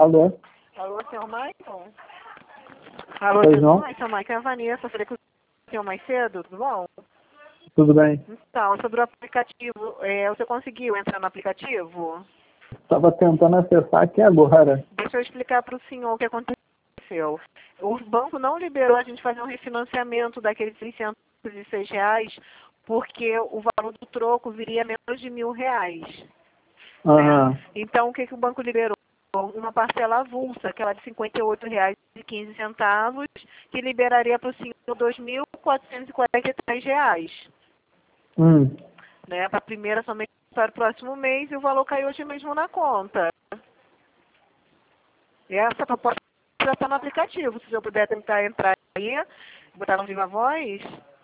Alô? Alô, senhor Michael? Alô, Pois senhor não? Michael? Michael é a Vanessa. Falei com o senhor mais cedo, tudo bom? Tudo bem? Então, sobre o aplicativo, você conseguiu entrar no aplicativo? Estava tentando acessar aqui agora. Deixa eu explicar para o senhor o que aconteceu. O banco não liberou a gente fazer um refinanciamento daqueles R$ 606, porque o valor do troco viria menos de R$ 1.000. Aham. Então, o que o banco liberou? Uma parcela avulsa, aquela de R$ 58,15, que liberaria para o senhor R$ 2.443, Hum. né? Para a primeira somente para o próximo mês, e o valor caiu hoje mesmo na conta. E essa proposta já está no aplicativo. Se o senhor puder tentar entrar aí, botar no Viva Voz,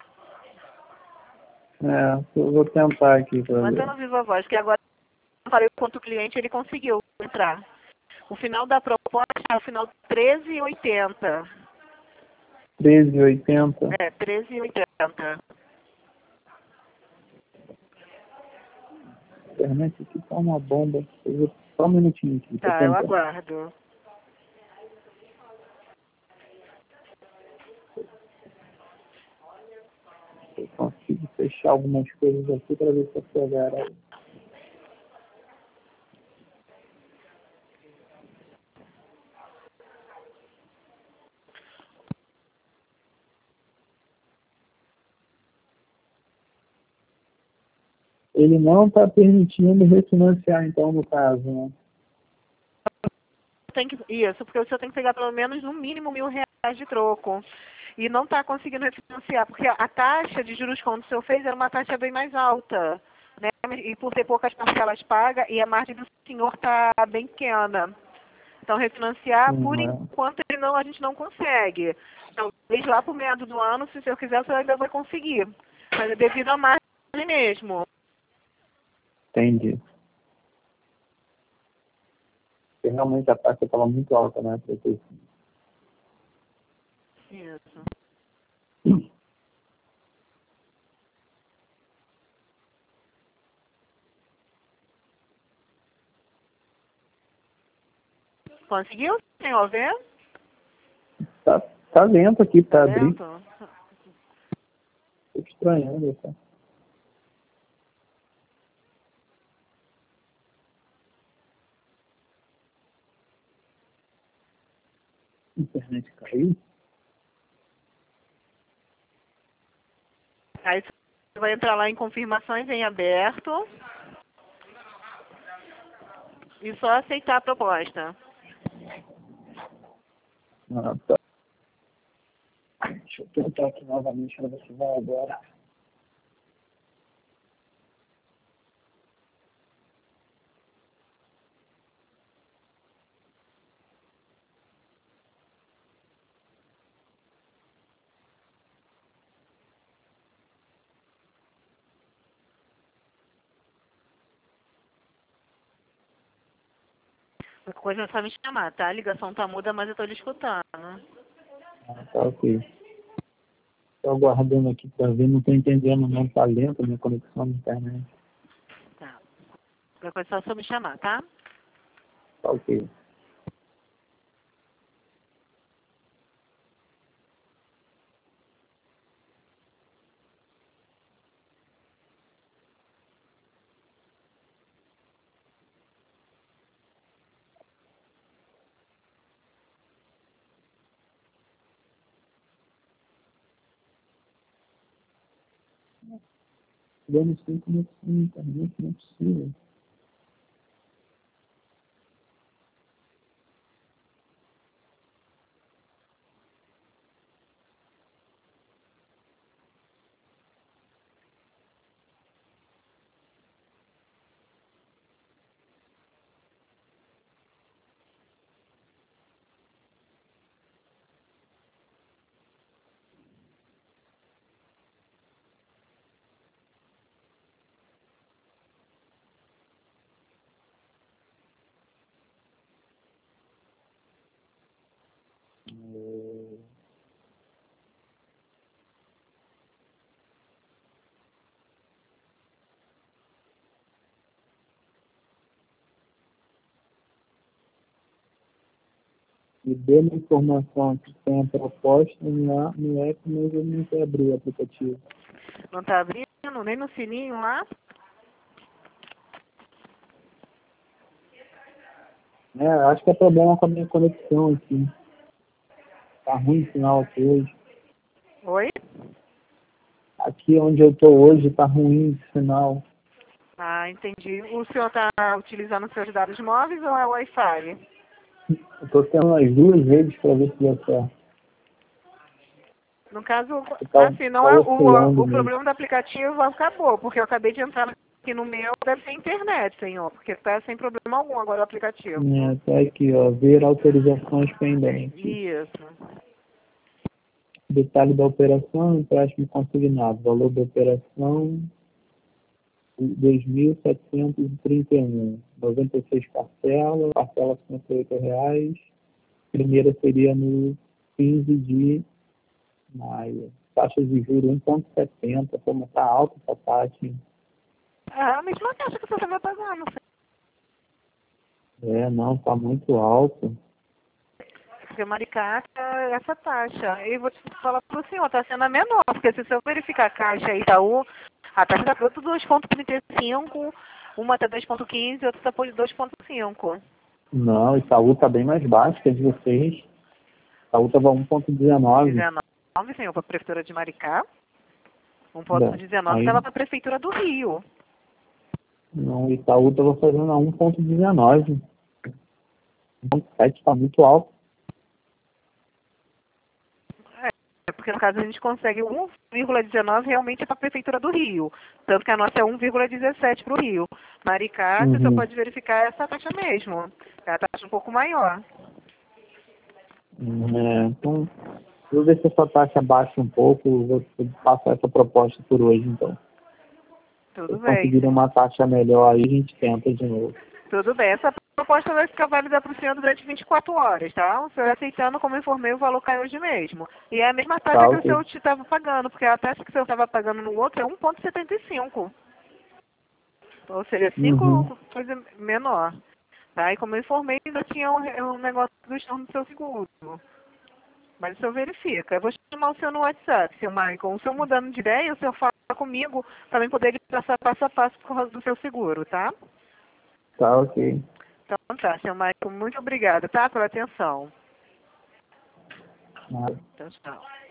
Eu vou tentar aqui para mantendo ver. no Viva Voz, que agora eu falei quanto o cliente ele conseguiu entrar. O final da proposta é o final 13,80. 13,80. 13,80. A internet aqui tá uma bomba. Só um minutinho aqui, tô Tá, eu tentando. aguardo. Eu consigo fechar algumas coisas aqui para ver se eu pegar aí. Ele não está permitindo refinanciar, então, no caso, né? Isso, porque o senhor tem que pegar pelo menos no mínimo R$ 1.000 de troco. E não está conseguindo refinanciar, porque a taxa de juros quando o senhor fez era uma taxa bem mais alta, né? E por ter poucas parcelas pagas e a margem do senhor está bem pequena. Então, refinanciar, por Sim, enquanto, a gente não consegue. Talvez lá para o meado do ano, se o senhor quiser, o senhor ainda vai conseguir. Mas é devido à margem mesmo. entendi. Porque realmente a taxa estava muito alta, né? Pra ter- Isso. Conseguiu, senhor, ver? Tá lento aqui Tá para abrir. lento? Tô estranhando, tá? A internet caiu? Aí você vai entrar lá em confirmações em aberto e só aceitar a proposta. Ah, tá. Deixa eu tentar aqui novamente para ver se vai agora. Qualquer coisa é só me chamar, tá? A ligação tá muda, mas eu tô lhe escutando. Ah, tá ok. Tô aguardando aqui para ver, não tô entendendo não, tá lento a minha conexão na internet. Tá. Qualquer coisa é só me chamar, tá? Tá ok. Dando sem conexão na internet, não é possível. aqui, dê uma informação que tem a proposta no app, mas eu não quero abrir o aplicativo. Não tá abrindo? Nem no sininho lá? Acho que é problema com a minha conexão aqui. Tá ruim o sinal aqui hoje. Oi? Aqui onde eu tô hoje tá ruim o sinal. Ah, entendi. O senhor está utilizando seus dados móveis ou é Wi-Fi? Eu tô tendo as duas redes para ver se dá certo. No caso, Tá, assim, não tá é oscilando o mesmo. problema do aplicativo acabou, porque eu acabei de entrar aqui no meu, deve ser internet, senhor, porque está sem problema algum agora o aplicativo. Tá aqui, ó, ver autorizações pendentes. Isso. Detalhe da operação, empréstimo consignado. Valor da operação, 2.731. 96 parcelas, parcela R$ 58. Primeira seria no 15 de maio. Taxa de juros 1,70. Como está alta essa taxa, hein? É a mesma taxa que você estava pagando. Não, está muito alto. Porque Maricá é essa taxa. E vou te falar para o senhor, está sendo a menor, porque se o senhor verificar a Caixa e Itaú, a taxa está para 2,35, uma está 2,15 e outra está por 2,5. Não, Itaú está bem mais baixo que a de vocês. Itaú estava 1,19. 19, senhor, para a Prefeitura de Maricá. Bom, 1,19 aí, estava para a Prefeitura do Rio. não, Itaú estava fazendo a 1,19. 1,7 está muito alto. É porque no caso a gente consegue 1,19 realmente para a Prefeitura do Rio. Tanto que a nossa é 1,17 para o Rio. Maricá, você só Uhum. pode verificar essa taxa mesmo. É a taxa um pouco maior. Então, vou ver se essa taxa baixa um pouco. Vou passar essa proposta por hoje, então. Se Tudo eu bem, conseguir senhor. uma taxa melhor aí, a gente tenta de novo. Tudo bem. Essa proposta vai ficar válida para o senhor durante 24 horas, tá? O senhor aceitando, como informei, o valor cai hoje mesmo. E é a mesma taxa Tá, que o ok. senhor estava pagando, porque a taxa que o senhor estava pagando no outro é 1,75. Ou seja, Uhum. 5 coisa menor. Tá? E como eu informei, ainda tinha um negócio do estorno do seu seguro. Mas o senhor verifica. Eu vou chamar o senhor no WhatsApp, seu Michael. O senhor mudando de ideia, o senhor fala comigo, também poder passar passo a passo por causa do seu seguro, tá? Tá, ok. Então tá, seu Michael, muito obrigada, tá? Pela atenção. Nada. Então, tchau.